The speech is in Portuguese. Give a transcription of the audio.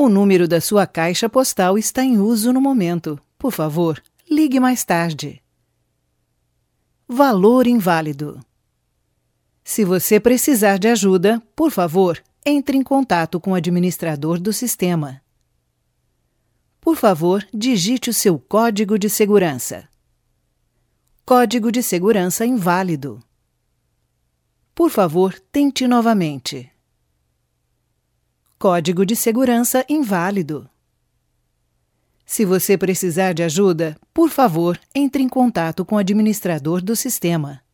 O número da sua caixa postal está em uso no momento. Por favor, ligue mais tarde. Valor inválido. Se você precisar de ajuda, por favor, entre em contato com o administrador do sistema. Por favor, digite o seu código de segurança. Código de segurança inválido. Por favor, tente novamente. Código de segurança inválido. Se você precisar de ajuda, por favor, entre em contato com o administrador do sistema.